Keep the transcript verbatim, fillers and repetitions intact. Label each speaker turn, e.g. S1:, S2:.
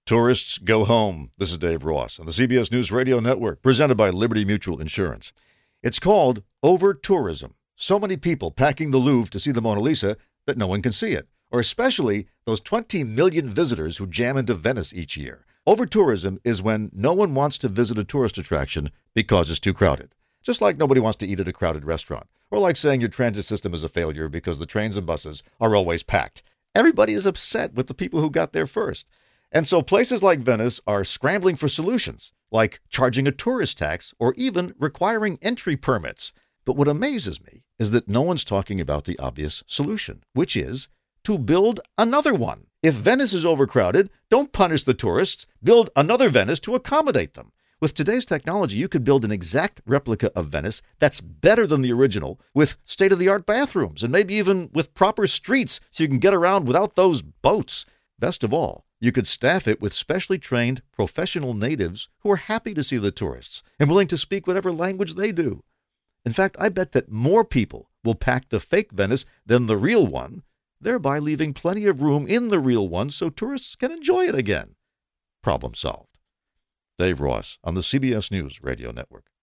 S1: Tourists go home. This is Dave Ross on the C B S News Radio Network, presented by Liberty Mutual Insurance. It's called over-tourism. So many people packing the Louvre to see the Mona Lisa that no one can see it, or especially those twenty million visitors who jam into Venice each year. Over-tourism is when no one wants to visit a tourist attraction because it's too crowded. Just like nobody wants to eat at a crowded restaurant, or like saying your transit system is a failure because the trains and buses are always packed. Everybody is upset with the people who got there first. And so places like Venice are scrambling for solutions, like charging a tourist tax or even requiring entry permits. But what amazes me is that no one's talking about the obvious solution, which is to build another one. If Venice is overcrowded, don't punish the tourists. Build another Venice to accommodate them. With today's technology, you could build an exact replica of Venice that's better than the original, with state-of-the-art bathrooms and maybe even with proper streets so you can get around without those boats. Best of all, you could staff it with specially trained professional natives who are happy to see the tourists and willing to speak whatever language they do. In fact, I bet that more people will pack the fake Venice than the real one, thereby leaving plenty of room in the real one so tourists can enjoy it again. Problem solved. Dave Ross on the C B S News Radio Network.